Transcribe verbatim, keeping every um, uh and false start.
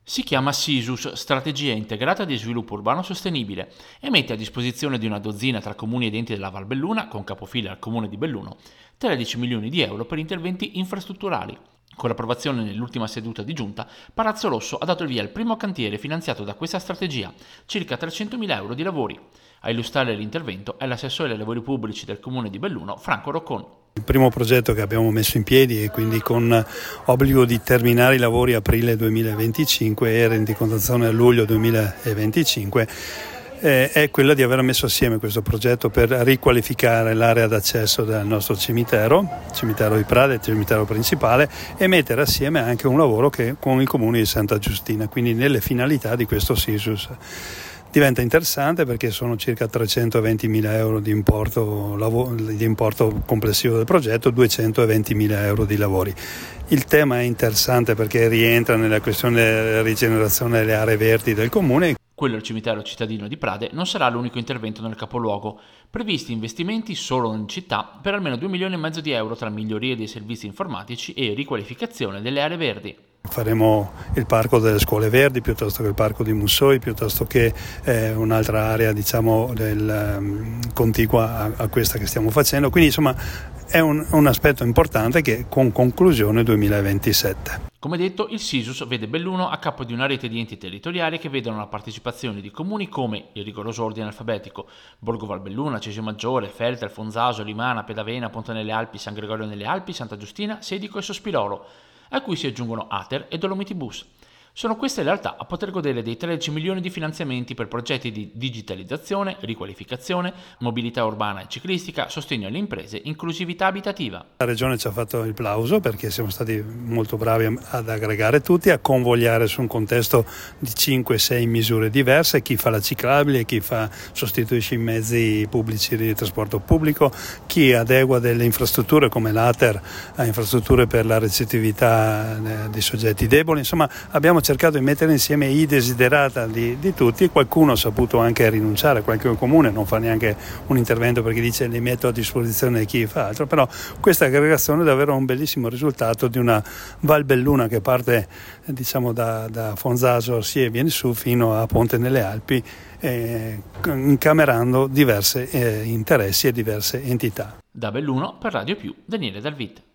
Si chiama SISUS, Strategia Integrata di Sviluppo Urbano Sostenibile, e mette a disposizione di una dozzina tra comuni ed enti della Val Belluna, con capofila al comune di Belluno, tredici milioni di euro per interventi infrastrutturali. Con l'approvazione nell'ultima seduta di giunta, Palazzo Rosso ha dato il via al primo cantiere finanziato da questa strategia, circa trecentomila euro di lavori. A illustrare l'intervento è l'assessore ai lavori pubblici del comune di Belluno, Franco Roccon. Il primo progetto che abbiamo messo in piedi e quindi con obbligo di terminare i lavori a aprile duemilaventicinque e rendicontazione a luglio duemilaventicinque eh, è quella di aver messo assieme questo progetto per riqualificare l'area d'accesso del nostro cimitero, cimitero di Prade, il cimitero principale, e mettere assieme anche un lavoro che con il comune di Santa Giustina, quindi nelle finalità di questo SISUS. Diventa interessante perché sono circa trecentoventimila euro di importo, di importo complessivo del progetto, duecentoventimila euro di lavori. Il tema è interessante perché rientra nella questione della rigenerazione delle aree verdi del comune. Quello al cimitero cittadino di Prade non sarà l'unico intervento nel capoluogo. Previsti investimenti solo in città per almeno due milioni e mezzo di euro tra migliorie dei servizi informatici e riqualificazione delle aree verdi. Faremo il parco delle scuole verdi piuttosto che il parco di Mussoi, piuttosto che eh, un'altra area diciamo del, um, contigua a, a questa che stiamo facendo, quindi insomma è un, un aspetto importante che con conclusione duemilaventisette. Come detto, il SISUS vede Belluno a capo di una rete di enti territoriali che vedono la partecipazione di comuni come il rigoroso ordine alfabetico, Borgo Val Belluna, Cesio Maggiore, Feltre, Fonzaso, Limana, Pedavena, Ponte nelle Alpi, San Gregorio nelle Alpi, Santa Giustina, Sedico e Sospirolo, a cui si aggiungono Ater e Dolomiti Bus. Sono queste le realtà a poter godere dei tredici milioni di finanziamenti per progetti di digitalizzazione, riqualificazione, mobilità urbana e ciclistica, sostegno alle imprese, inclusività abitativa. La Regione ci ha fatto il plauso perché siamo stati molto bravi ad aggregare tutti, a convogliare su un contesto di cinque sei misure diverse, chi fa la ciclabile, chi fa, sostituisce i mezzi pubblici di trasporto pubblico, chi adegua delle infrastrutture come l'Ater a infrastrutture per la recettività di soggetti deboli. Insomma, abbiamo cercato di mettere insieme i desiderata di, di tutti, e qualcuno ha saputo anche rinunciare, qualche comune non fa neanche un intervento perché dice li metto a disposizione di chi fa altro, però questa aggregazione è davvero un bellissimo risultato di una Val Belluna che parte diciamo da, da Fonzaso si e viene su fino a Ponte nelle Alpi, eh, incamerando diversi eh, interessi e diverse entità. Da Belluno per Radio Più, Daniele Dalvit.